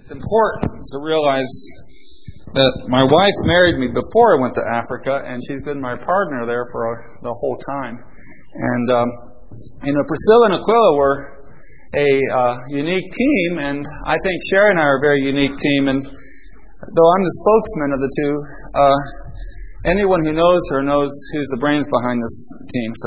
it's important to realize that my wife married me before I went to Africa, and she's been my partner there for the whole time. And, Priscilla and Aquila were a unique team, and I think Sherry and I are a very unique team. And though I'm the spokesman of the two, anyone who knows her knows who's the brains behind this team. So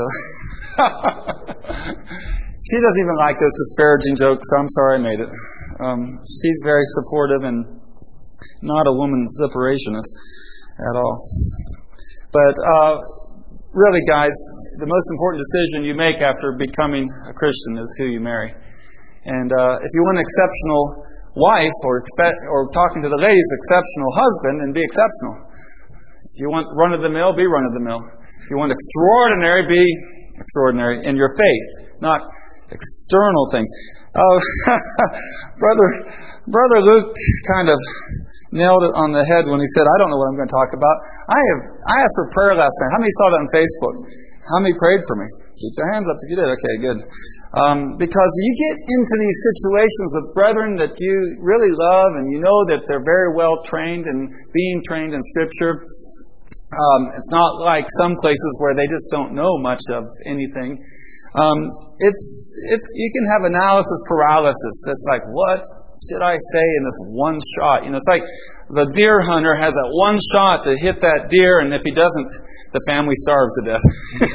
she doesn't even like those disparaging jokes, so I'm sorry I made it. She's very supportive and not a woman's liberationist at all. But really, guys, the most important decision you make after becoming a Christian is who you marry. And if you want an exceptional wife, or talking to the ladies, exceptional husband, then be exceptional. If you want run-of-the-mill, be run-of-the-mill. If you want extraordinary, be extraordinary in your faith, not external things. Oh, Brother Luke kind of nailed it on the head when he said, I don't know what I'm going to talk about. I asked for prayer last night. How many saw that on Facebook? How many prayed for me? Keep your hands up if you did. Okay, good. Because you get into these situations with brethren that you really love, and you know that they're very well trained and being trained in Scripture. It's not like some places where they just don't know much of anything. You can have analysis paralysis. It's like, what should I say in this one shot? It's like the deer hunter has that one shot to hit that deer, and if he doesn't, the family starves to death.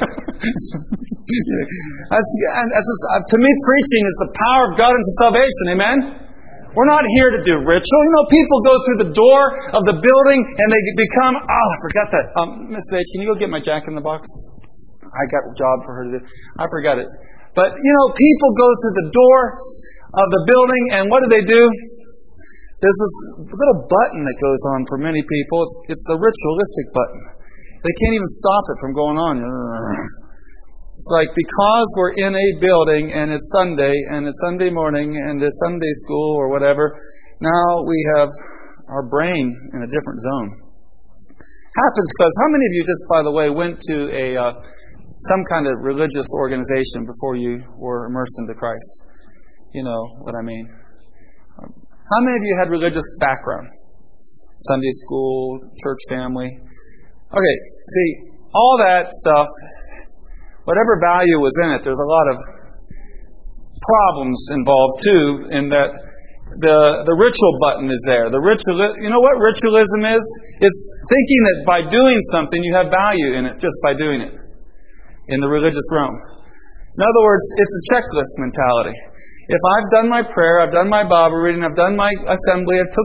To me, preaching is the power of God into salvation. Amen? We're not here to do ritual. People go through the door of the building and they become, I forgot that. Miss H, can you go get my Jack in the Box? I got a job for her to do. I forgot it. But, people go through the door of the building, and what do? There's this little button that goes on for many people. It's a ritualistic button. They can't even stop it from going on. It's like, because we're in a building and it's Sunday and it's Sunday morning and it's Sunday school or whatever, now we have our brain in a different zone. Happens because how many of you just, by the way, went to some kind of religious organization before you were immersed into Christ? You know what I mean. How many of you had religious background? Sunday school, church family. Okay, see, all that stuff, whatever value was in it, there's a lot of problems involved too, in that the ritual button is there. You know what ritualism is? It's thinking that by doing something you have value in it just by doing it in the religious realm. In other words, it's a checklist mentality. If I've done my prayer, I've done my Bible reading, I've done my assembly, I've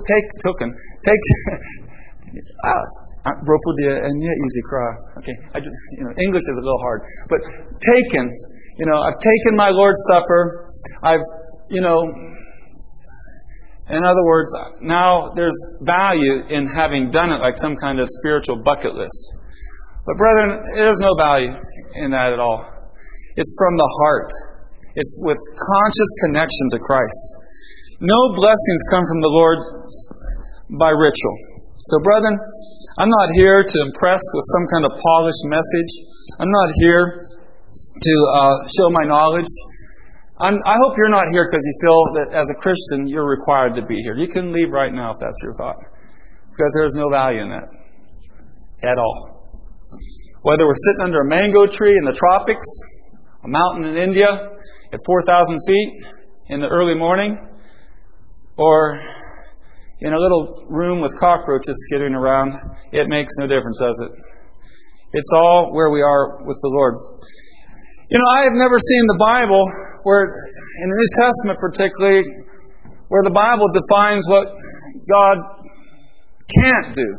easy cry. Okay, English is a little hard, but I've taken my Lord's Supper. In other words, now there's value in having done it, like some kind of spiritual bucket list. But brethren, there's no value in that at all. It's from the heart. It's with conscious connection to Christ. No blessings come from the Lord by ritual. So brethren, I'm not here to impress with some kind of polished message. I'm not here to show my knowledge. I hope you're not here because you feel that as a Christian you're required to be here. You can leave right now if that's your thought. Because there's no value in that. At all. Whether we're sitting under a mango tree in the tropics, a mountain in India, at 4,000 feet in the early morning, or in a little room with cockroaches skittering around, it makes no difference, does it? It's all where we are with the Lord. I have never seen the Bible where, in the New Testament particularly, where the Bible defines what God can't do.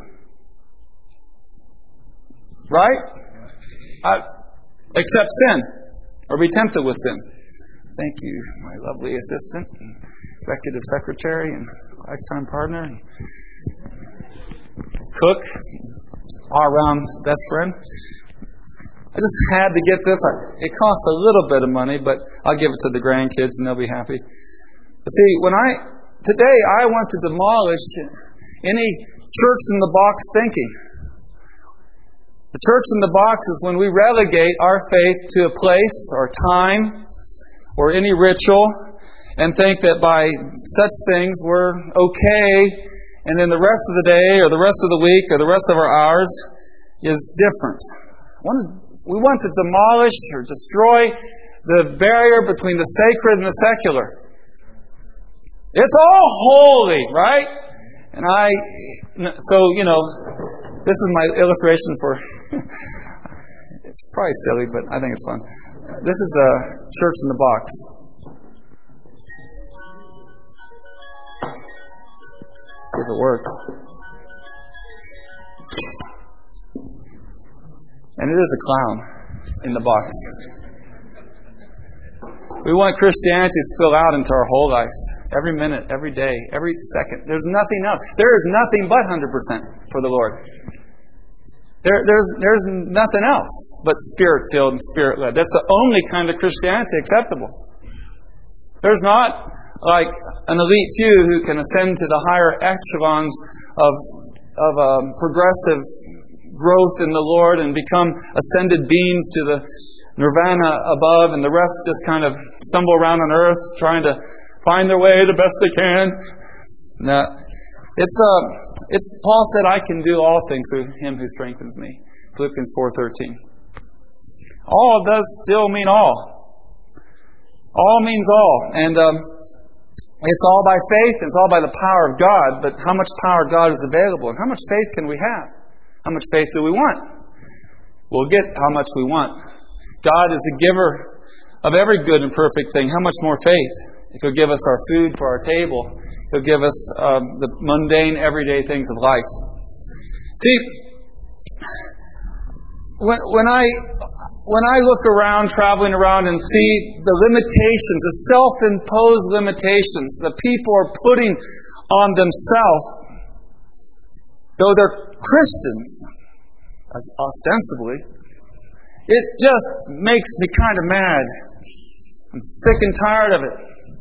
Right? Except sin, or be tempted with sin. Thank you, my lovely assistant, executive secretary, and lifetime partner, and cook, all-around best friend. I just had to get this. It costs a little bit of money, but I'll give it to the grandkids and they'll be happy. But see, today I want to demolish any church-in-the-box thinking. The church in the box is when we relegate our faith to a place or time or any ritual, and think that by such things we're okay, and then the rest of the day or the rest of the week or the rest of our hours is different. We want to demolish or destroy the barrier between the sacred and the secular. It's all holy, right? And this is my illustration for, it's probably silly, but I think it's fun. This is a church in the box. See if it works. And it is a clown in the box. We want Christianity to spill out into our whole life. Every minute, every day, every second. There's nothing else. There is nothing but 100% for the Lord. There's nothing else but Spirit-filled and Spirit-led. That's the only kind of Christianity acceptable. There's not like an elite few who can ascend to the higher echelons of progressive growth in the Lord and become ascended beings to the nirvana above, and the rest just kind of stumble around on earth trying to find their way the best they can. No, it's Paul said, "I can do all things through Him who strengthens me." Philippians 4:13. All does still mean all. All means all, and it's all by faith. It's all by the power of God. But how much power of God is available, and how much faith can we have? How much faith do we want? We'll get how much we want. God is the giver of every good and perfect thing. How much more faith? If He'll give us our food for our table, He'll give us the mundane, everyday things of life. See, when I look around, traveling around, and see the limitations, the self-imposed limitations that people are putting on themselves, though they're Christians, ostensibly, it just makes me kind of mad. I'm sick and tired of it.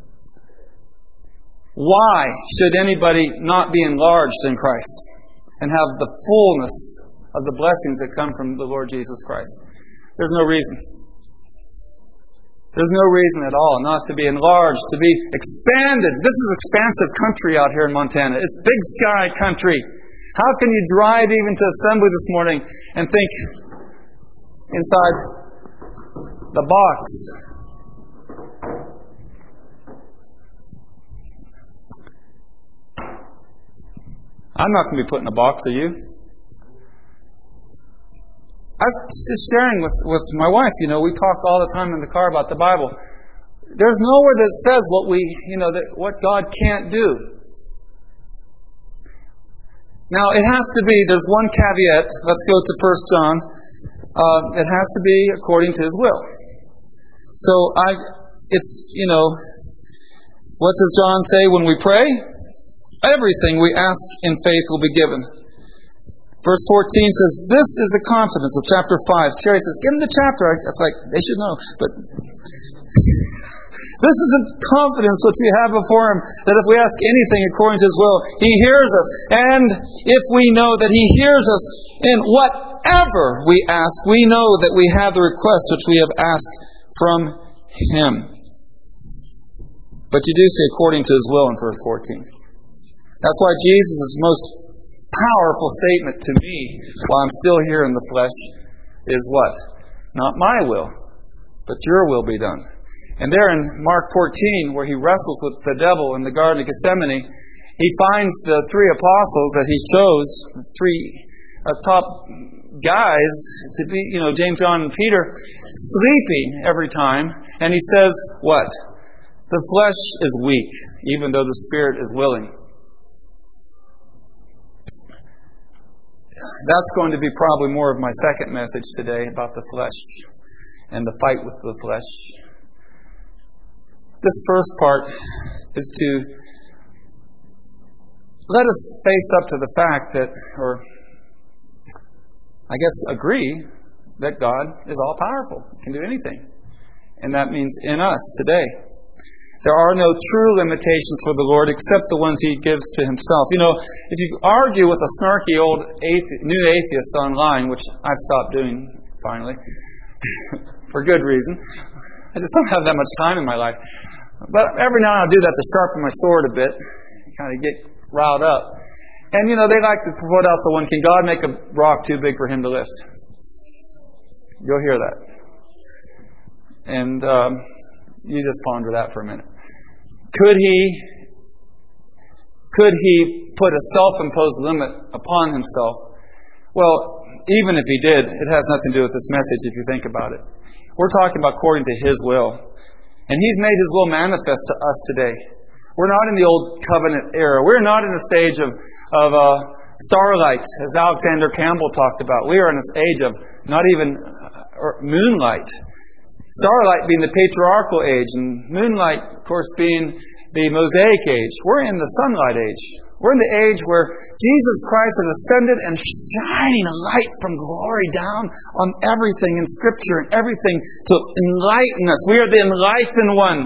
Why should anybody not be enlarged in Christ and have the fullness of the blessings that come from the Lord Jesus Christ? There's no reason. There's no reason at all not to be enlarged, to be expanded. This is expansive country out here in Montana. It's big sky country. How can you drive even to assembly this morning and think inside the box? I'm not going to be put in a box, are you? I was just sharing with my wife, we talk all the time in the car about the Bible. There's nowhere that says what God can't do. Now, it has to be, there's one caveat. Let's go to 1 John. It has to be according to His will. So, what does John say when we pray? Everything we ask in faith will be given. Verse 14 says, this is the confidence of chapter 5. Terry says, give them the chapter. It's like, they should know. But this is the confidence which we have before Him, that if we ask anything according to His will, He hears us. And if we know that He hears us in whatever we ask, we know that we have the request which we have asked from Him. But you do say according to His will in verse 14. That's why Jesus' most powerful statement to me, while I'm still here in the flesh, is what? Not my will, but your will be done. And there in Mark 14, where He wrestles with the devil in the Garden of Gethsemane, He finds the three apostles that He chose, three top guys, to be, James, John, and Peter, sleeping every time. And He says, what? The flesh is weak, even though the spirit is willing. That's going to be probably more of my second message today about the flesh and the fight with the flesh. This first part is to let us face up to the fact that, or I guess agree, that God is all-powerful, can do anything. And that means in us today. There are no true limitations for the Lord except the ones He gives to Himself. If you argue with a snarky old new atheist online, which I've stopped doing finally, for good reason. I just don't have that much time in my life. But every now and then I'll do that to sharpen my sword a bit, kind of get riled up. And they like to put out the one, can God make a rock too big for him to lift? You'll hear that. And you just ponder that for a minute. Could he put a self-imposed limit upon himself? Well, even if he did, it has nothing to do with this message if you think about it. We're talking about according to his will. And he's made his will manifest to us today. We're not in the old covenant era. We're not in the stage of starlight, as Alexander Campbell talked about. We are in this age of not even moonlight. Starlight being the patriarchal age, and moonlight, of course, being the Mosaic age. We're in the sunlight age. We're in the age where Jesus Christ has ascended and shining a light from glory down on everything in Scripture and everything to enlighten us. We are the enlightened ones.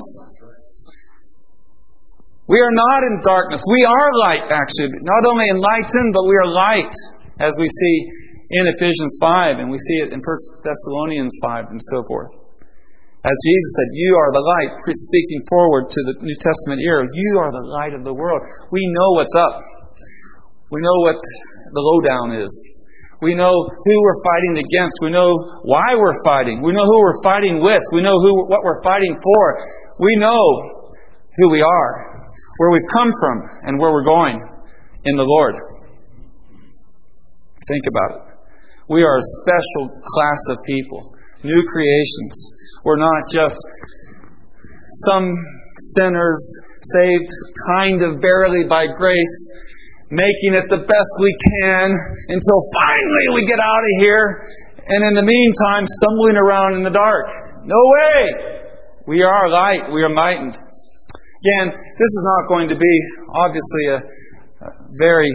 We are not in darkness. We are light, actually. Not only enlightened, but we are light, as we see in Ephesians 5, and we see it in 1 Thessalonians 5, and so forth. As Jesus said, you are the light, speaking forward to the New Testament era. You are the light of the world. We know what's up. We know what the lowdown is. We know who we're fighting against. We know why we're fighting. We know who we're fighting with. We know what we're fighting for. We know who we are, where we've come from, and where we're going in the Lord. Think about it. We are a special class of people, new creations. We're not just some sinners saved kind of barely by grace, making it the best we can until finally we get out of here, and in the meantime stumbling around in the dark. No way! We are light. We are enlightened. Again, this is not going to be obviously a very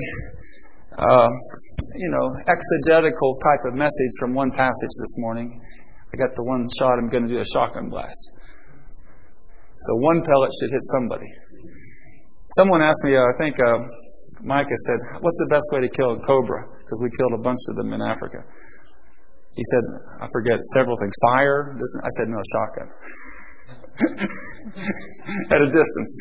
exegetical type of message from one passage this morning. I got the one shot, I'm going to do a shotgun blast. So one pellet should hit somebody. Someone asked me, I think Micah said, what's the best way to kill a cobra? Because we killed a bunch of them in Africa. He said, I forget, several things. Fire? I said, no, shotgun. At a distance.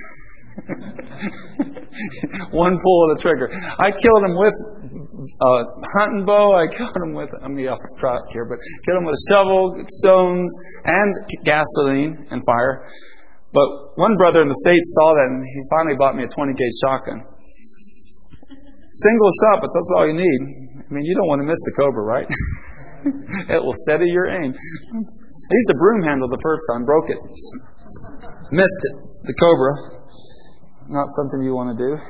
One pull of the trigger. I killed him with a hunting bow. I killed him with, I'm going to be off track here, but killed him with a shovel, stones, and gasoline and fire. But one brother in the States saw that, and he finally bought me a 20-gauge shotgun. Single shot, but that's all you need. I mean, you don't want to miss the cobra, right? It will steady your aim. I used a broom handle the first time, broke it. Missed it, the cobra. Not something you want to do.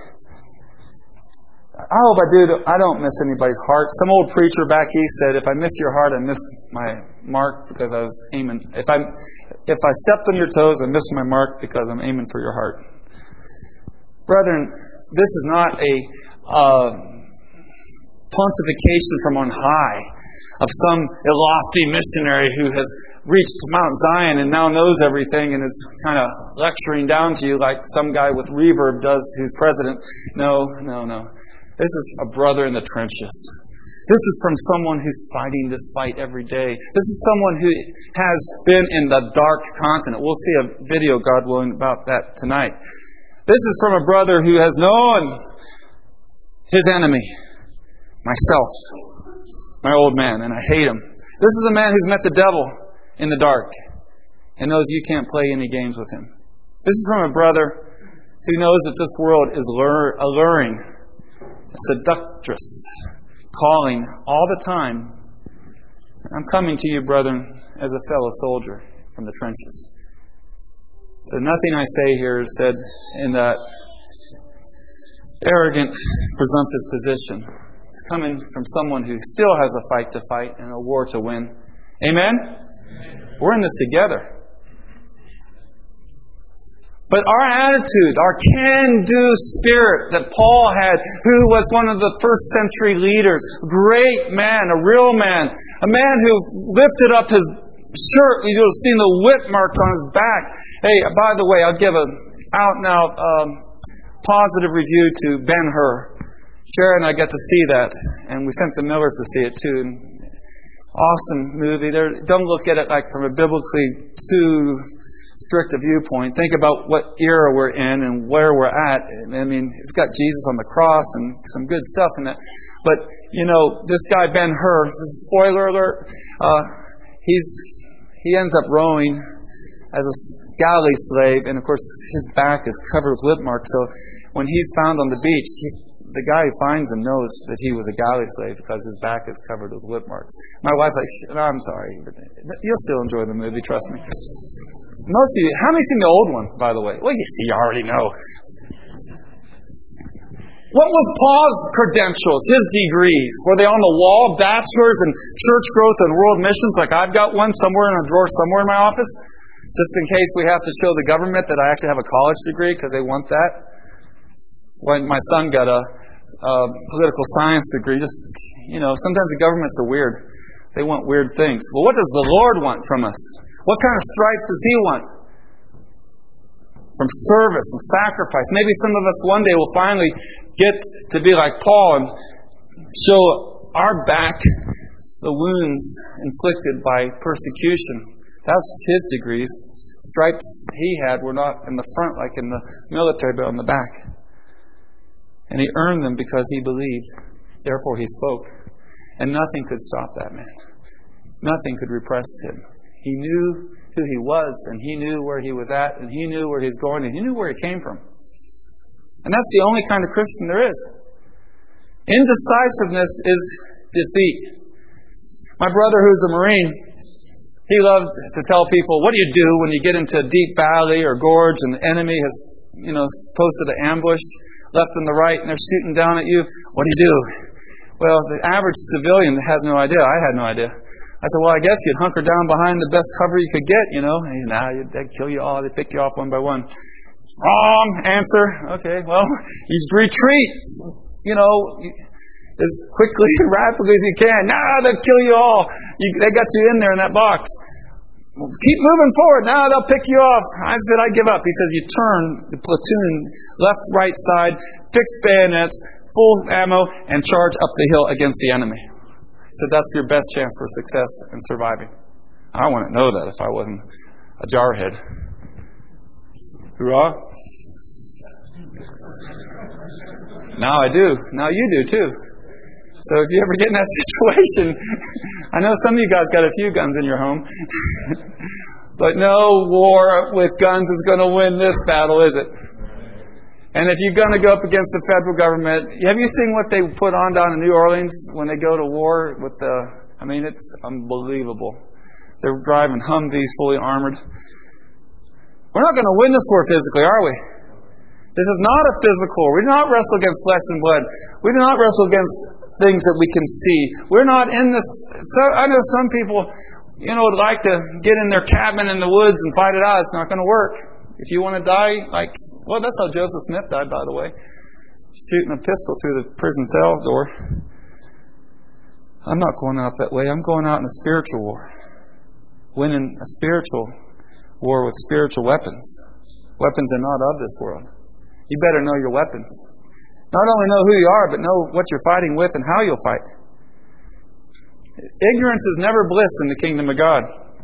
I hope I don't miss anybody's heart. Some old preacher back east said, if I miss your heart, I miss my mark because I was aiming. If I stepped on your toes, I missed my mark because I'm aiming for your heart. Brethren, this is not a pontification from on high of some lofty missionary who has reached Mount Zion and now knows everything and is kind of lecturing down to you like some guy with reverb does who's president. No. This is a brother in the trenches. This is from someone who's fighting this fight every day. This is someone who has been in the dark continent. We'll see a video, God willing, about that tonight. This is from a brother who has known his enemy, myself, my old man, and I hate him. This is a man who's met the devil in the dark and knows you can't play any games with him. This is from a brother who knows that this world is alluring, seductress, calling all the time. I'm coming to you, brethren, as a fellow soldier from the trenches. So nothing I say here is said in that arrogant, presumptuous position. It's coming from someone who still has a fight to fight and a war to win. Amen? We're in this together. But our attitude, our can-do spirit that Paul had, who was one of the first century leaders, great man, a real man, a man who lifted up his shirt, you'll have seen the whip marks on his back. Hey, by the way, I'll give a out-and-out positive review to Ben-Hur. Sharon and I got to see that, and we sent the Millers to see it too. Awesome movie. Don't look at it like from a biblically too strict a viewpoint. Think about what era we're in and where we're at. I mean, it's got Jesus on the cross and some good stuff in it. But, this guy Ben-Hur, spoiler alert, he ends up rowing as a galley slave, and of course his back is covered with whip marks. So when he's found on the beach, the guy who finds him knows that he was a galley slave because his back is covered with whip marks. My wife's like, no, I'm sorry. You'll still enjoy the movie, trust me. Most of you, how many seen the old one, by the way? Well, you already know. What was Paul's credentials, his degrees? Were they on the wall, bachelor's in church growth and world missions, like I've got one somewhere in a drawer somewhere in my office? Just in case we have to show the government that I actually have a college degree because they want that. When my son got a political science degree, sometimes the governments are weird. They want weird things. Well, what does the Lord want from us? What kind of strife does He want? From service and sacrifice. Maybe some of us one day will finally get to be like Paul and show our back the wounds inflicted by persecution. That's his degrees. Stripes he had were not in the front like in the military, but on the back. And he earned them because he believed. Therefore he spoke. And nothing could stop that man. Nothing could repress him. He knew who he was, and he knew where he was at, and he knew where he's going, and he knew where he came from. And that's the only kind of Christian there is. Indecisiveness is defeat. My brother, who's a Marine, he loved to tell people, what do you do when you get into a deep valley or gorge and the enemy has, posted an ambush left and the right, and they're shooting down at you? What do you do? Well, the average civilian has no idea. I had no idea. I said, well, I guess you'd hunker down behind the best cover you could get, And they'd kill you all. They'd pick you off one by one. Wrong answer. Okay, well, you retreat, as quickly and rapidly as you can. They'll kill you all. They got you in there in that box. Keep moving forward. They'll pick you off. I said, I give up. He says, you turn the platoon left, right side, fix bayonets, full ammo, and charge up the hill against the enemy. So that's your best chance for success in surviving. I wouldn't know that if I wasn't a jarhead. Hoorah. Now I do. Now you do too. So if you ever get in that situation, I know some of you guys got a few guns in your home. But no war with guns is going to win this battle, is it? And if you're going to go up against the federal government, have you seen what they put on down in New Orleans when they go to war with it's unbelievable. They're driving Humvees fully armored. We're not going to win this war physically, are we? This is not a physical war. We do not wrestle against flesh and blood. We do not wrestle against things that we can see. We're not in this. So I know some people, would like to get in their cabin in the woods and fight it out. It's not going to work. If you want to die, that's how Joseph Smith died, by the way. Shooting a pistol through the prison cell door. I'm not going out that way. I'm going out in a spiritual war. Winning a spiritual war with spiritual weapons. Weapons are not of this world. You better know your weapons. Not only know who you are, but know what you're fighting with and how you'll fight. Ignorance is never bliss in the kingdom of God.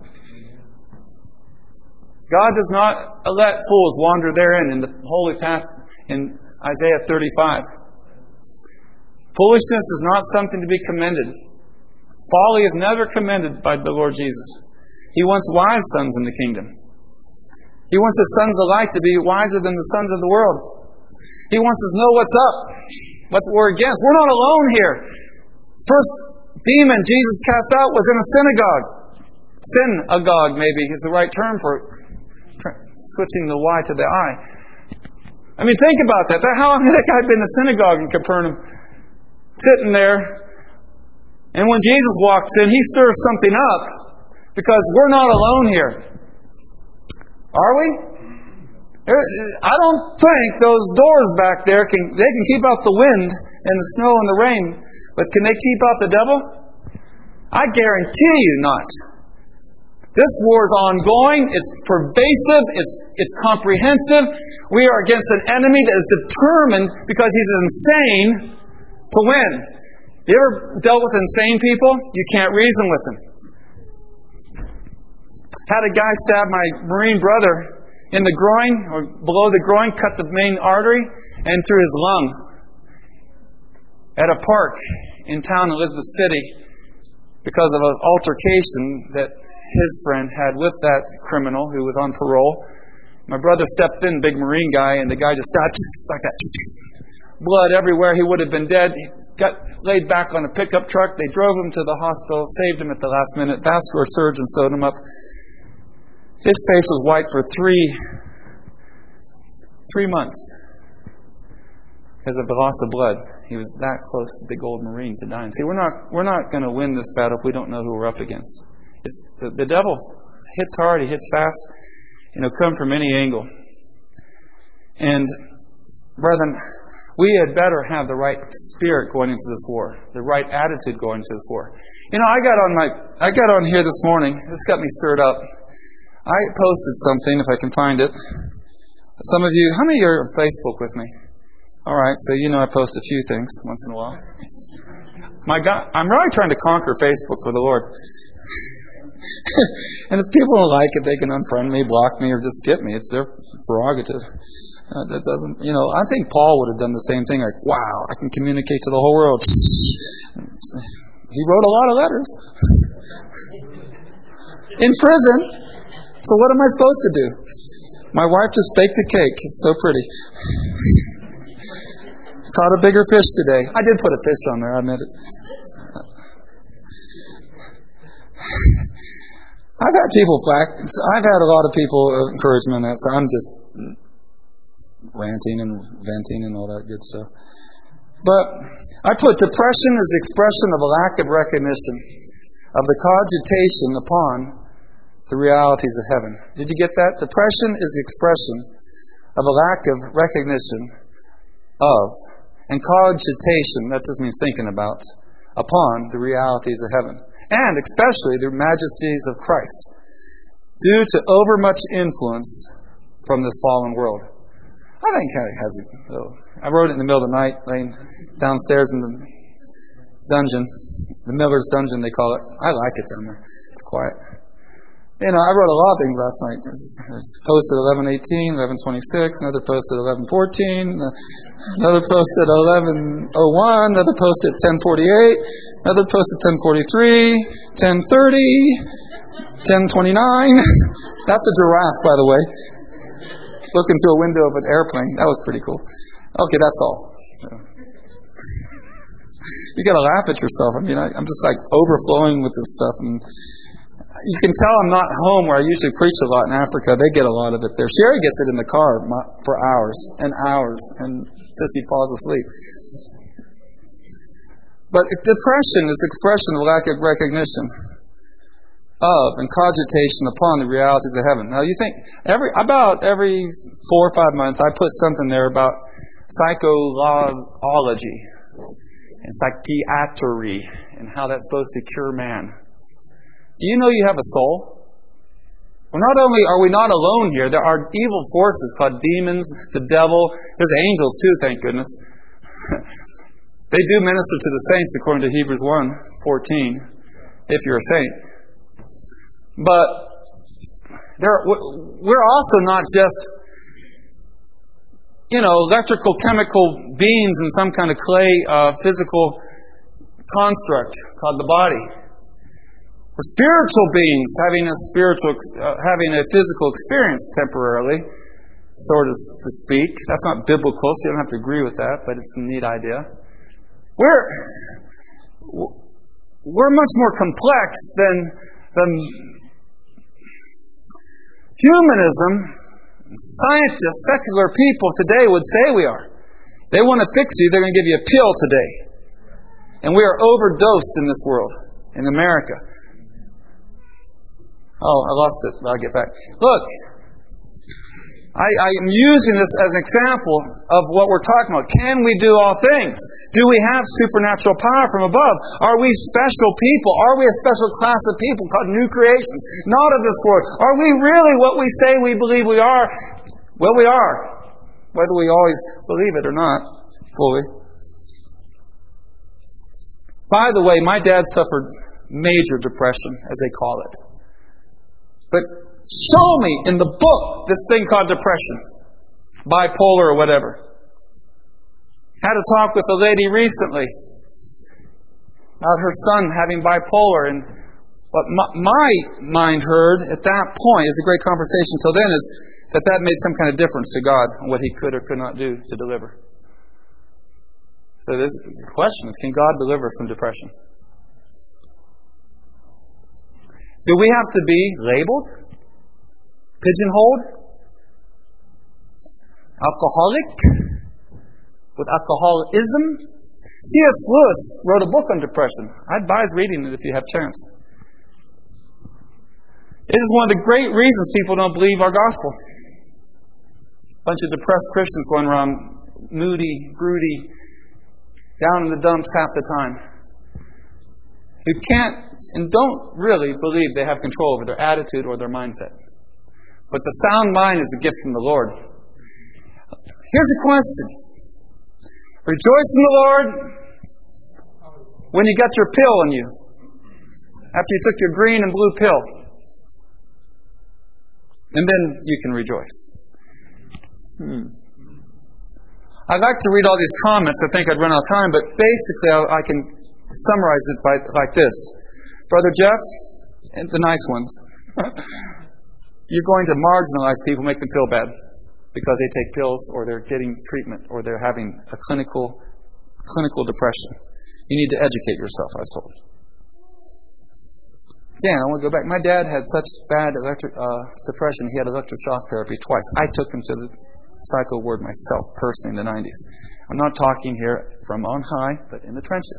God does not let fools wander therein in the holy path in Isaiah 35. Foolishness is not something to be commended. Folly is never commended by the Lord Jesus. He wants wise sons in the kingdom. He wants His sons alike to be wiser than the sons of the world. He wants us to know what's up, what we're against. We're not alone here. First demon Jesus cast out was in a synagogue. Synagogue, maybe, is the right term for it. Switching the Y to the I. Think about that. How long had that guy been in the synagogue in Capernaum? Sitting there. And when Jesus walks in, He stirs something up. Because we're not alone here. Are we? I don't think those doors back there they can keep out the wind and the snow and the rain. But can they keep out the devil? I guarantee you not. This war is ongoing, it's pervasive, it's comprehensive. We are against an enemy that is determined, because he's insane, to win. You ever dealt with insane people? You can't reason with them. Had a guy stab my Marine brother in the groin, or below the groin, cut the main artery, and through his lung. At a park in town, Elizabeth City, because of an altercation that his friend had with that criminal who was on parole. My brother stepped in, big Marine guy, and the guy just stopped like that. Blood everywhere. He would have been dead. He got laid back on a pickup truck. They drove him to the hospital, saved him at the last minute. Vascular surgeon sewed him up. His face was white for three months because of the loss of blood. He was that close to big old Marine to dying. See, we're not going to win this battle if we don't know who we're up against. The devil hits hard. He hits fast. And it'll come from any angle. And, brethren, we had better have the right spirit going into this war, the right attitude going into this war. You know, I got on here this morning. This got me stirred up. I posted something, if I can find it. Some of you, how many are on Facebook with me? All right, so you know I post a few things once in a while. My God, I'm really trying to conquer Facebook for the Lord. And if people don't like it, they can unfriend me, block me, or just skip me. It's their prerogative. That doesn't, I think Paul would have done the same thing. Like, wow, I can communicate to the whole world. He wrote a lot of letters in prison. So what am I supposed to do? My wife just baked a cake. It's so pretty. Caught a bigger fish today. I did put a fish on there. I admit it. I've had a lot of people encourage me on that, so I'm just ranting and venting and all that good stuff. But I put depression as expression of a lack of recognition of the cogitation upon the realities of heaven. Did you get that? Depression is the expression of a lack of recognition of, and cogitation, that just means thinking about, upon the realities of heaven. And especially the majesties of Christ, due to overmuch influence from this fallen world. I think it has it. I wrote it in the middle of the night, laying downstairs in the dungeon, the Miller's dungeon they call it. I like it down there. It's quiet. I wrote a lot of things last night. There's a post at 11:18, 11:26, another post at 11:14, another post at 11:01, another post at 10:48, another post at 10:43, 10:30, 10:29. That's a giraffe, by the way. Looking through a window of an airplane. That was pretty cool. Okay, that's all. You got to laugh at yourself. I'm just like overflowing with this stuff. And you can tell I'm not home where I usually preach a lot in Africa. They get a lot of it there. Sherry gets it in the car for hours and hours until she falls asleep. But depression is expression of lack of recognition of and cogitation upon the realities of heaven. Now you think about every 4 or 5 months I put something there about psychology and psychiatry and how that's supposed to cure man. Do you know you have a soul? Well, not only are we not alone here, there are evil forces called demons, the devil. There's angels too, thank goodness. They do minister to the saints according to Hebrews 1:14, if you're a saint. But we're also not just, electrical, chemical beings in some kind of clay physical construct called the body. We're spiritual beings having a physical experience temporarily, sort of to speak. That's not biblical, so you don't have to agree with that, but it's a neat idea. We're much more complex than humanism, scientists, secular people today would say we are. They want to fix you, they're going to give you a pill today. And we are overdosed in this world, in America. Oh, I lost it, but I'll get back. Look, I am using this as an example of what we're talking about. Can we do all things? Do we have supernatural power from above? Are we special people? Are we a special class of people called new creations? Not of this world. Are we really what we say we believe we are? Well, we are. Whether we always believe it or not, fully. By the way, my dad suffered major depression, as they call it. But show me in the book this thing called depression, bipolar or whatever. Had a talk with a lady recently about her son having bipolar, and what my mind heard at that point, is a great conversation till then, is that made some kind of difference to God on what He could or could not do to deliver. So the question is, can God deliver us from depression? Do we have to be labeled? Pigeonholed? Alcoholic? With alcoholism? C.S. Lewis wrote a book on depression. I advise reading it if you have a chance. It is one of the great reasons people don't believe our gospel. A bunch of depressed Christians going around moody, broody, down in the dumps half the time, who can't and don't really believe they have control over their attitude or their mindset. But the sound mind is a gift from the Lord. Here's a question. Rejoice in the Lord when you got your pill in you, after you took your green and blue pill. And then you can rejoice. I'd like to read all these comments. I think I'd run out of time, but basically I can summarize it like this. Brother Jeff, and the nice ones, you're going to marginalize people, make them feel bad because they take pills or they're getting treatment or they're having a clinical depression. You need to educate yourself, I was told. Again, I want to go back. My dad had such bad depression, he had electric shock therapy twice. I took him to the psycho ward myself, personally, in the 90s. I'm not talking here from on high, but in the trenches.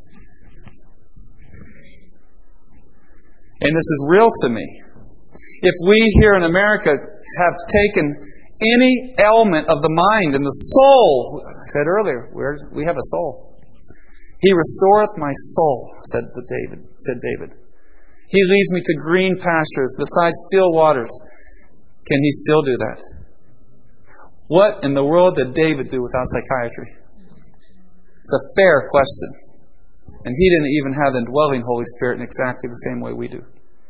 And this is real to me. If we here in America have taken any element of the mind and the soul, I said earlier, we have a soul. He restoreth my soul, said David. He leads me to green pastures beside still waters. Can He still do that? What in the world did David do without psychiatry? It's a fair question. And he didn't even have the indwelling Holy Spirit in exactly the same way we do.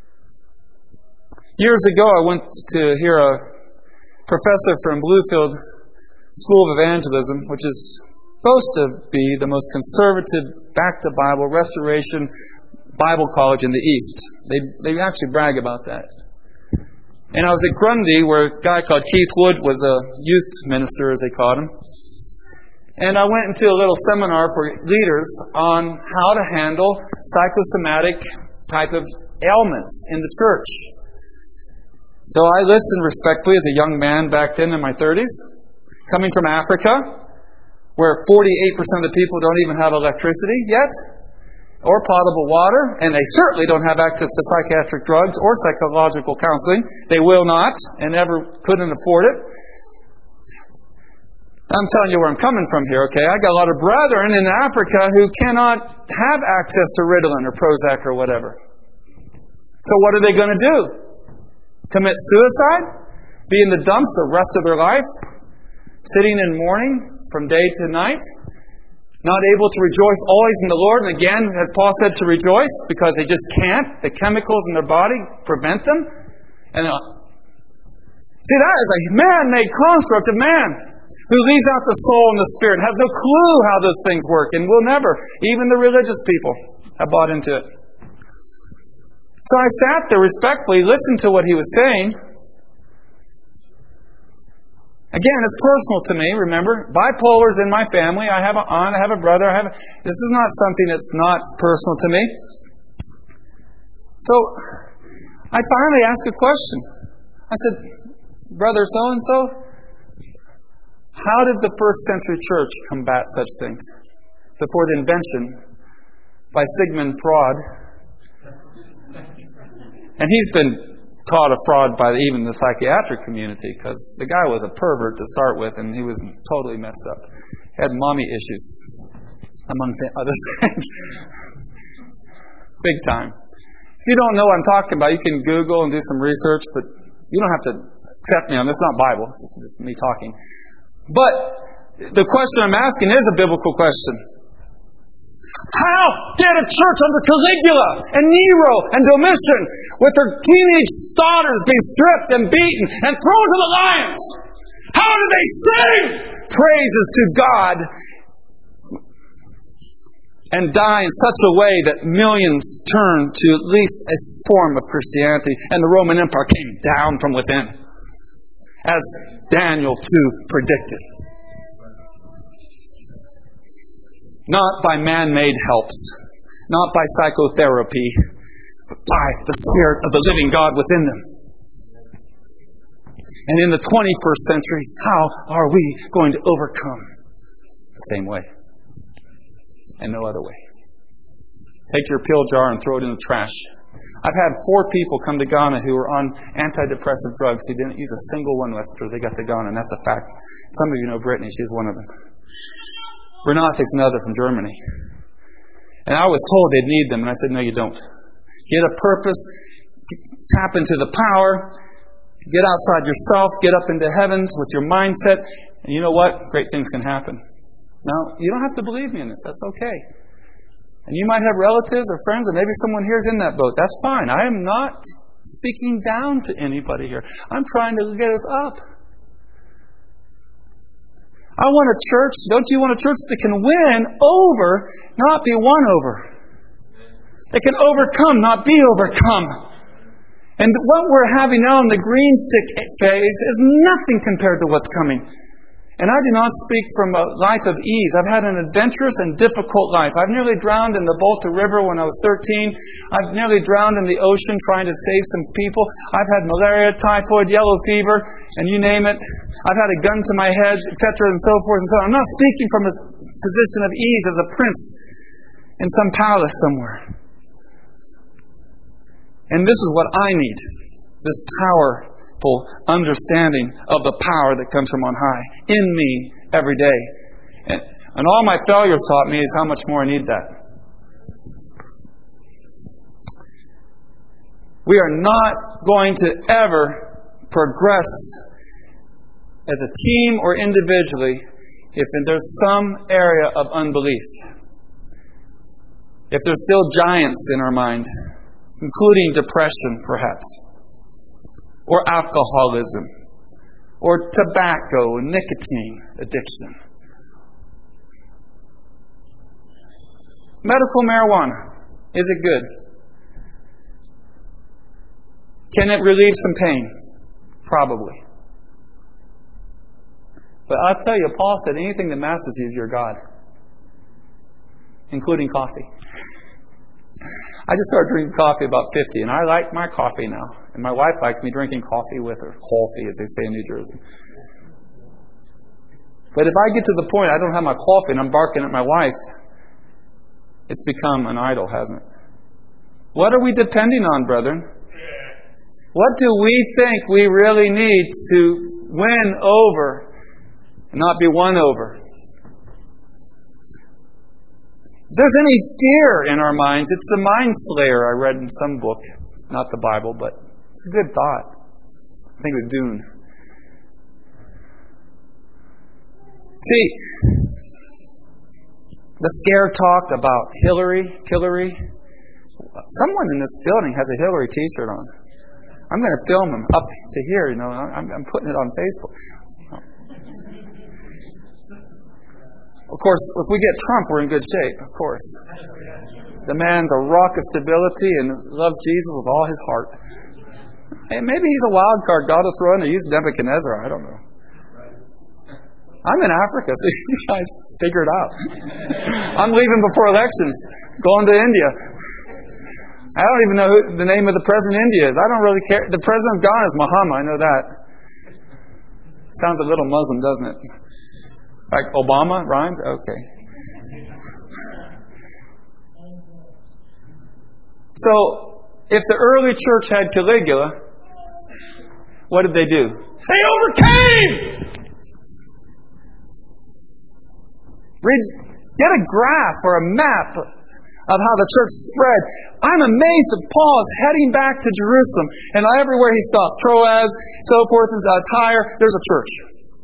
Years ago, I went to hear a professor from Bluefield School of Evangelism, which is supposed to be the most conservative, back-to-Bible, restoration Bible college in the East. They actually brag about that. And I was at Grundy, where a guy called Keith Wood was a youth minister, as they called him. And I went into a little seminar for leaders on how to handle psychosomatic type of ailments in the church. So I listened respectfully as a young man back then in my 30s, coming from Africa, where 48% of the people don't even have electricity yet, or potable water, and they certainly don't have access to psychiatric drugs or psychological counseling. They will not, and never couldn't afford it. I'm telling you where I'm coming from here, okay? I got a lot of brethren in Africa who cannot have access to Ritalin or Prozac or whatever. So what are they going to do? Commit suicide? Be in the dumps the rest of their life? Sitting in mourning from day to night? Not able to rejoice always in the Lord. And again, as Paul said, to rejoice because they just can't. The chemicals in their body prevent them. And see, that is a man-made construct of man who leaves out the soul and the spirit, has no clue how those things work, and will never. Even the religious people have bought into it. So I sat there respectfully, listened to what he was saying. Again, it's personal to me, remember. Bipolar's in my family. I have an aunt, I have a brother. This is not something that's not personal to me. So, I finally asked a question. I said, Brother so-and-so, how did the first century church combat such things? Before the invention by Sigmund Freud. And he's been called a fraud by even the psychiatric community because the guy was a pervert to start with and he was totally messed up. He had mommy issues, among other things. Big time. If you don't know what I'm talking about, you can Google and do some research, but you don't have to accept me on this. It's not Bible. It's just me talking. But the question I'm asking is a biblical question. How did a church under Caligula and Nero and Domitian, with their teenage daughters being stripped and beaten and thrown to the lions, how did they sing praises to God and die in such a way that millions turned to at least a form of Christianity, and the Roman Empire came down from within, as Daniel 2 predicted? Not by man-made helps, not by psychotherapy, but by the Spirit of the living God within them. And in the 21st century, how are we going to overcome? The same way. And no other way. Take your pill jar and throw it in the trash. I've had 4 people come to Ghana who were on antidepressant drugs who didn't use a single one after they got to Ghana, and that's a fact. Some of you know Brittany, she's one of them. Renate's another from Germany. And I was told they'd need them, and I said, no, you don't. Get a purpose, tap into the power, get outside yourself, get up into heavens with your mindset, and you know what? Great things can happen. Now, you don't have to believe me in this. That's okay. And you might have relatives or friends, or maybe someone here is in that boat. That's fine. I am not speaking down to anybody here. I'm trying to get us up. I want a church, don't you want a church that can win over, not be won over? That can overcome, not be overcome. And what we're having now in the green stick phase is nothing compared to what's coming. And I do not speak from a life of ease. I've had an adventurous and difficult life. I've nearly drowned in the Volta River when I was 13. I've nearly drowned in the ocean trying to save some people. I've had malaria, typhoid, yellow fever, and you name it. I've had a gun to my head, etc., and so forth and so on. I'm not speaking from a position of ease as a prince in some palace somewhere. And this is what I need. This powerful understanding of the power that comes from on high in me every day. And all my failures taught me is how much more I need that. We are not going to ever progress as a team or individually if there's some area of unbelief. If there's still giants in our mind, including depression perhaps, or alcoholism, or tobacco, nicotine addiction. Medical marijuana, is it good? Can it relieve some pain? Probably. But I'll tell you, Paul said anything that masters you is your God, including coffee. I just started drinking coffee about 50, and I like my coffee now. And my wife likes me drinking coffee with her. Coffee, as they say in New Jersey. But if I get to the point I don't have my coffee and I'm barking at my wife, it's become an idol, hasn't it? What are we depending on, brethren? What do we think we really need to win over and not be won over? If there's any fear in our minds, it's a mind slayer I read in some book. Not the Bible, but it's a good thought. I think it was Dune. See, the scare talk about Hillary. Someone in this building has a Hillary t-shirt on. I'm going to film him up to here, I'm putting it on Facebook. Of course, if we get Trump, we're in good shape, of course. The man's a rock of stability and loves Jesus with all his heart. And maybe he's a wild card God will throw in there. He's Nebuchadnezzar, I don't know. I'm in Africa, so you guys figure it out. I'm leaving before elections, going to India. I don't even know who the name of the president of India is. I don't really care. The president of Ghana is Muhammad, I know that. Sounds a little Muslim, doesn't it? Like Obama rhymes? Okay. So, if the early church had Caligula, what did they do? They overcame! Get a graph or a map of how the church spread. I'm amazed that Paul is heading back to Jerusalem, and everywhere he stops, Troas, so forth, and Tyre, there's a church.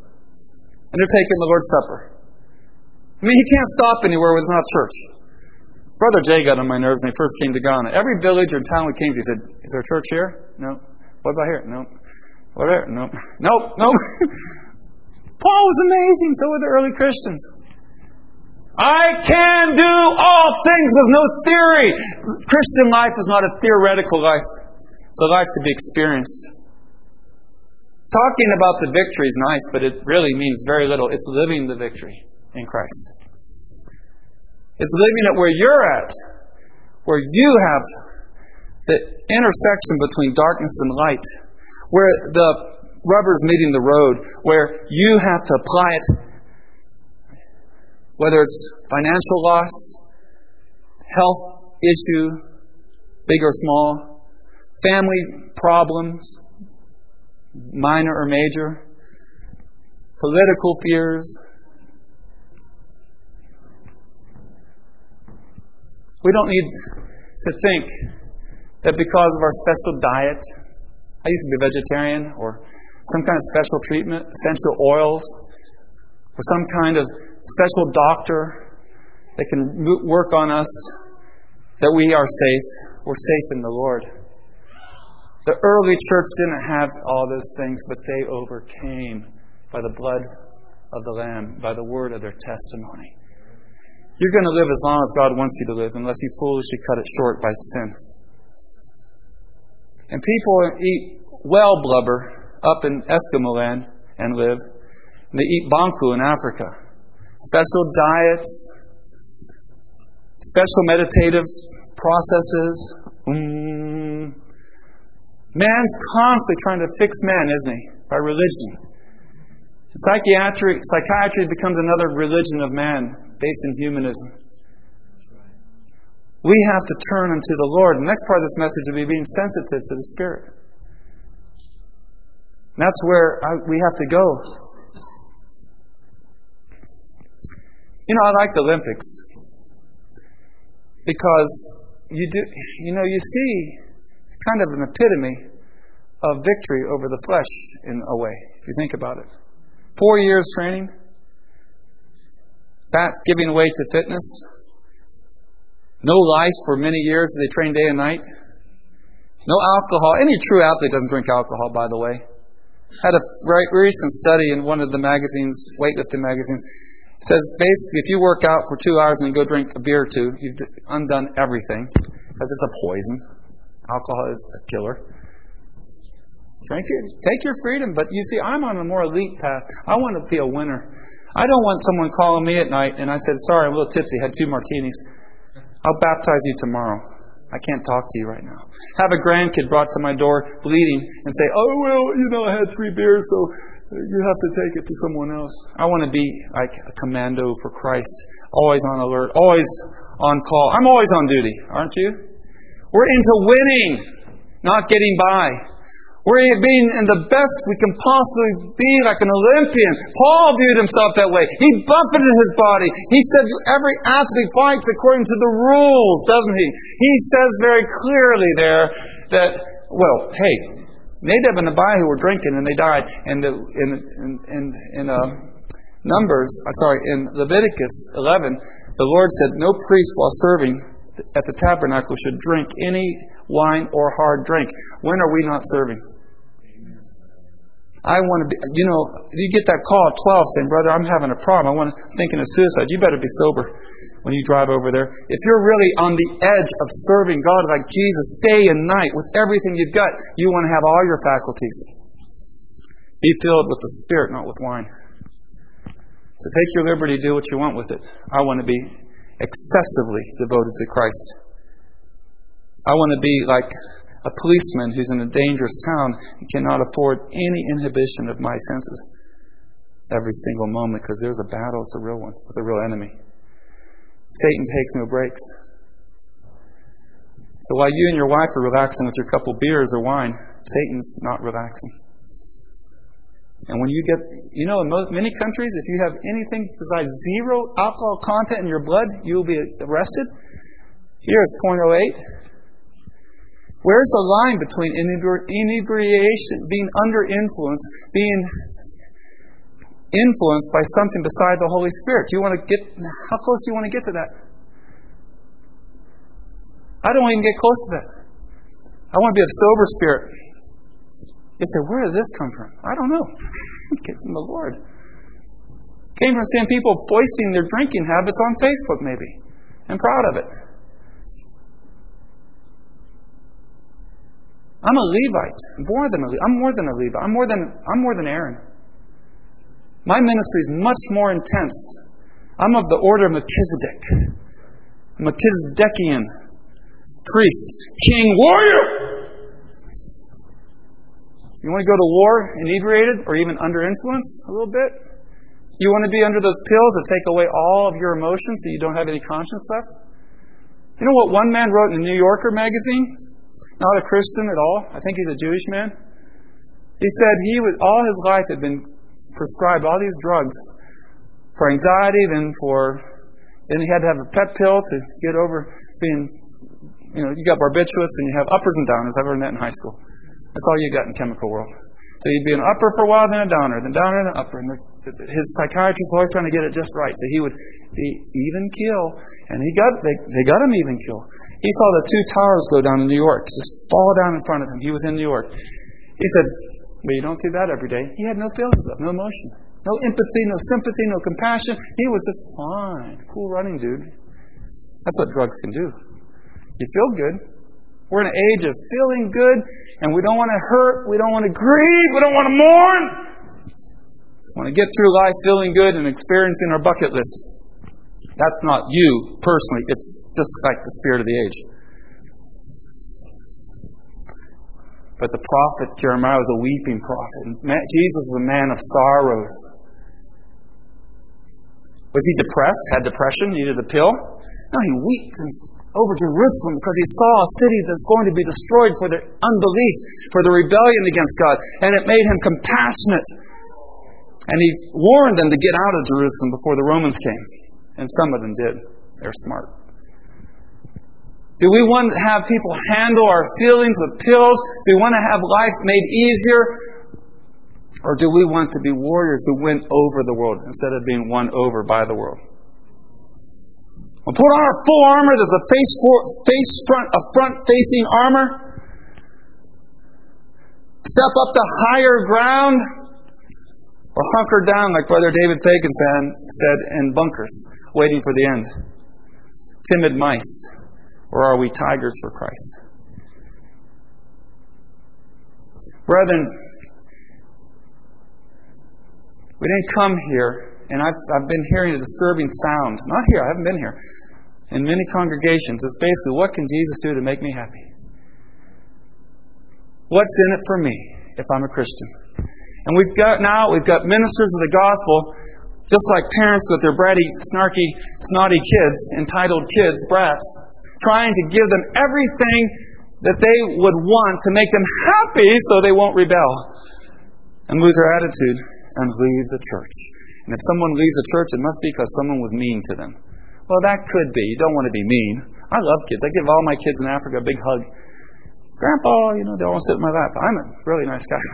And they're taking the Lord's Supper. I mean, he can't stop anywhere where there's not a church. Brother Jay got on my nerves when he first came to Ghana. Every village or town we came to, he said, "Is there a church here?" No. "What about here?" No. "What there?" No. Nope. Nope. Paul was amazing. So were the early Christians. I can do all things with no theory. Christian life is not a theoretical life. It's a life to be experienced. Talking about the victory is nice, but it really means very little. It's living the victory in Christ. It's living it where you're at, where you have the intersection between darkness and light, where the rubber's meeting the road, where you have to apply it, whether it's financial loss, health issue, big or small, family problems, minor or major, political fears. We don't need to think that because of our special diet, I used to be vegetarian, or some kind of special treatment, essential oils, or some kind of special doctor that can work on us, that we are safe. We're safe in the Lord. The early church didn't have all those things, but they overcame by the blood of the Lamb, by the word of their testimony. You're going to live as long as God wants you to live, unless you foolishly cut it short by sin. And people eat whale blubber up in Eskimo land and live. And they eat banku in Africa. Special diets, special meditative processes. Man's constantly trying to fix man, isn't he? By religion. Psychiatry becomes another religion of man, based in humanism. We have to turn unto the Lord. The next part of this message will be being sensitive to the Spirit. And that's where we have to go. I like the Olympics because you see kind of an epitome of victory over the flesh in a way, if you think about it. 4 years training, fat giving away to fitness, no life for many years as they train day and night, no alcohol. Any true athlete doesn't drink alcohol, by the way. Had a recent study in one of the magazines, weightlifting magazines. It says basically if you work out for 2 hours and go drink a beer or two, you've undone everything because it's a poison. Alcohol is a killer. Drink it, take your freedom. But you see, I'm on a more elite path. I want to be a winner. I don't want someone calling me at night and I said, "Sorry, I'm a little tipsy, had 2 martinis. I'll baptize you tomorrow. I can't talk to you right now." Have a grandkid brought to my door bleeding and say, "Oh, well, I had 3 beers, so you have to take it to someone else." I want to be like a commando for Christ. Always on alert, always on call. I'm always on duty, aren't you? We're into winning, not getting by. We're being in the best we can possibly be, like an Olympian. Paul viewed himself that way. He buffeted his body. He said every athlete fights according to the rules, doesn't he? He says very clearly there that, Nadab and Abihu were drinking and they died. And in Leviticus 11, the Lord said, "No priest while serving at the tabernacle should drink any wine or hard drink." When are we not serving? I want to be, you get that call at 12 saying, "Brother, I'm having a problem. I'm thinking of suicide." You better be sober when you drive over there. If you're really on the edge of serving God like Jesus day and night with everything you've got, you want to have all your faculties. Be filled with the Spirit, not with wine. So take your liberty, do what you want with it. I want to be excessively devoted to Christ. I want to be like a policeman who's in a dangerous town and cannot afford any inhibition of my senses every single moment, because there's a battle, it's a real one, with a real enemy. Satan takes no breaks. So while you and your wife are relaxing with your couple beers or wine, Satan's not relaxing. And when you get, in many countries, if you have anything besides 0 alcohol content in your blood, you will be arrested. Here it's 0.08. Where's the line between inebriation, being under influence, being influenced by something beside the Holy Spirit? How close do you want to get to that? I don't even get close to that. I want to be a sober spirit. You say, where did this come from? I don't know. It came from the Lord. It came from seeing people foisting their drinking habits on Facebook, maybe. I'm proud of it. I'm a Levite. I'm more than a Levite. I'm more than Aaron. My ministry is much more intense. I'm of the order of Melchizedek. Melchizedekian priest, king, warrior. You want to go to war inebriated or even under influence a little bit? You want to be under those pills that take away all of your emotions so you don't have any conscience left? You know what one man wrote in the New Yorker magazine? Not a Christian at all. I think he's a Jewish man. He said all his life had been prescribed all these drugs for anxiety, then he had to have a pet pill to get over being, you got barbiturates and you have uppers and downers. I learned that in high school. That's all you got in chemical world. So you'd be an upper for a while, then a downer, then downer, then upper. And his psychiatrist was always trying to get it just right. So he would be even keel. And they got him even keel. He saw the 2 towers go down in New York, just fall down in front of him. He was in New York. He said, well, you don't see that every day. He had no feelings left, no emotion, no empathy, no sympathy, no compassion. He was just fine, cool running dude. That's what drugs can do. You feel good. We're in an age of feeling good, and we don't want to hurt, we don't want to grieve, we don't want to mourn. We just want to get through life feeling good and experiencing our bucket list. That's not you personally. It's just like the spirit of the age. But the prophet Jeremiah was a weeping prophet. Jesus was a man of sorrows. Was he depressed? Had depression? Needed a pill? No, he wept over Jerusalem because he saw a city that's going to be destroyed for their unbelief, for the rebellion against God. And it made him compassionate. And he warned them to get out of Jerusalem before the Romans came. And some of them did. They're smart. Do we want to have people handle our feelings with pills? Do we want to have life made easier? Or do we want to be warriors who win over the world instead of being won over by the world? We'll put on our full armor. There's a front-facing armor. Step up to higher ground. Or hunker down, like Brother David Fagan said, in bunkers, waiting for the end. Timid mice. Or are we tigers for Christ? Brethren, we didn't come here, and I've been hearing a disturbing sound. Not here, I haven't been here. In many congregations, it's basically, what can Jesus do to make me happy? What's in it for me if I'm a Christian? And we've got ministers of the gospel, just like parents with their bratty, snarky, snotty kids, entitled kids, brats, trying to give them everything that they would want to make them happy so they won't rebel and lose their attitude and leave the church. And if someone leaves the church, it must be because someone was mean to them. Well, that could be. You don't want to be mean. I love kids. I give all my kids in Africa a big hug. Grandpa, they all sit in my lap. I'm a really nice guy.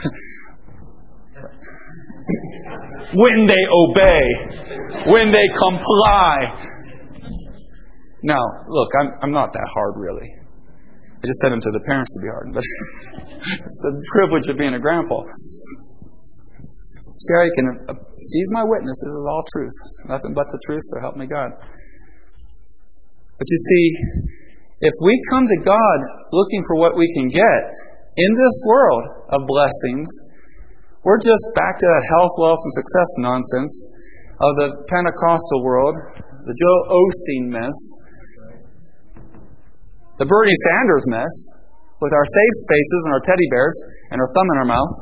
When they obey, when they comply. Now, look, I'm not that hard, really. I just sent them to the parents to be hard, but it's the privilege of being a grandpa. Sherry she's my witness. This is all truth, nothing but the truth. So help me God. But you see, if we come to God looking for what we can get in this world of blessings, we're just back to that health, wealth, and success nonsense of the Pentecostal world, the Joel Osteen mess, the Bernie Sanders mess, with our safe spaces and our teddy bears and our thumb in our mouth.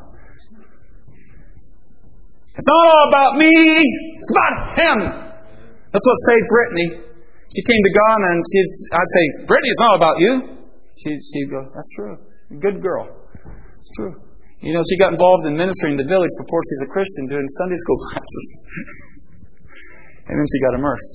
It's not all about me, it's about Him. That's what saved Brittany. She came to God and I'd say, Brittany, it's not about you. She'd go, that's true. Good girl. It's true. She got involved in ministry in the village before she's a Christian, doing Sunday school classes. And then she got immersed.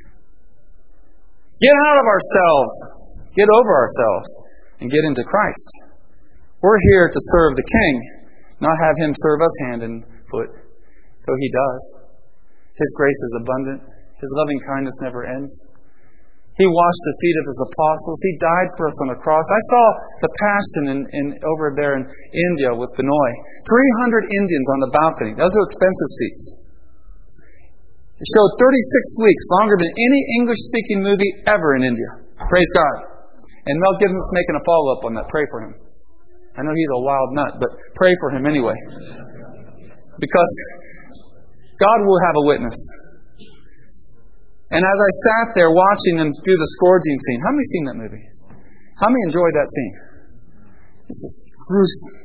Get out of ourselves. Get over ourselves. And get into Christ. We're here to serve the King, not have Him serve us hand and foot. Though He does. His grace is abundant. His loving kindness never ends. He washed the feet of His apostles. He died for us on the cross. I saw the Passion over there in India with Benoit. 300 Indians on the balcony. Those are expensive seats. It showed 36 weeks, longer than any English-speaking movie ever in India. Praise God. And Mel Gibson's making a follow-up on that. Pray for him. I know he's a wild nut, but pray for him anyway. Because God will have a witness. And as I sat there watching them do the scourging scene, how many seen that movie? How many enjoyed that scene? This is gruesome.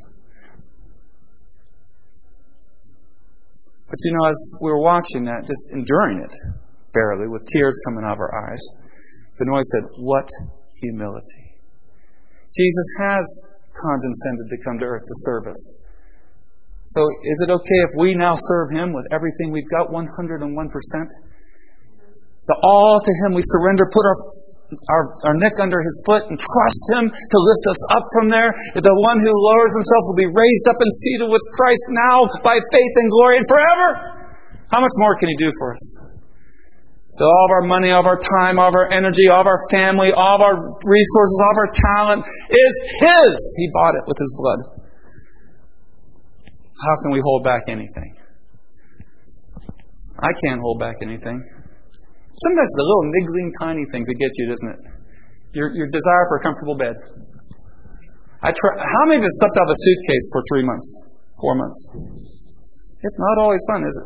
But as we were watching that, just enduring it, barely, with tears coming out of our eyes, Benoit said, "What humility." Jesus has condescended to come to earth to serve us. So is it okay if we now serve Him with everything we've got, 101%? The all to Him we surrender, put our neck under His foot and trust Him to lift us up from there. The one who lowers himself will be raised up and seated with Christ now by faith and glory and forever. How much more can He do for us? So all of our money, all of our time, all of our energy, all of our family, all of our resources, all of our talent is His. He bought it with His blood. How can we hold back anything? I can't hold back anything. Sometimes the little niggling tiny things that get you, doesn't it? Your desire for a comfortable bed. How many of you slept out of a suitcase for 3 months, 4 months? It's not always fun, is it?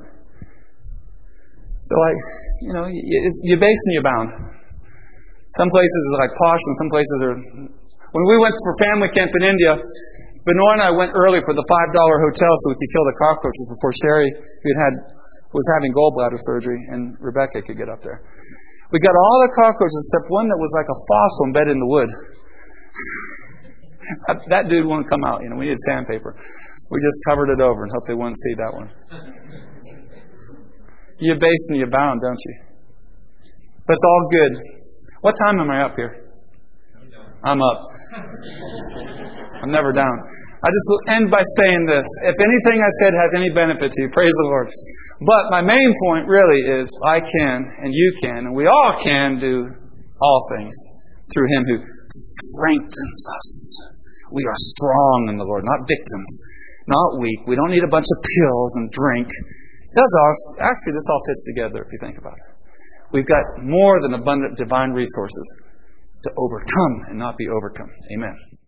So you base and you bound. Some places are like posh and some places are... When we went for family camp in India, Benoit and I went early for the $5 hotel so we could kill the cockroaches before Sherry, who was having gallbladder surgery, and Rebecca could get up there. We got all the cockroaches except one that was like a fossil embedded in the wood. That dude won't come out. We needed sandpaper. We just covered it over and hoped they wouldn't see that one. You base and you bound, don't you? But it's all good. What time am I up here? I'm up. I'm never down. I just end by saying this. If anything I said has any benefit to you, praise the Lord. But my main point really is I can and you can and we all can do all things through Him who strengthens us. We are strong in the Lord, not victims, not weak. We don't need a bunch of pills and drink. Actually, this all fits together if you think about it. We've got more than abundant divine resources to overcome and not be overcome. Amen.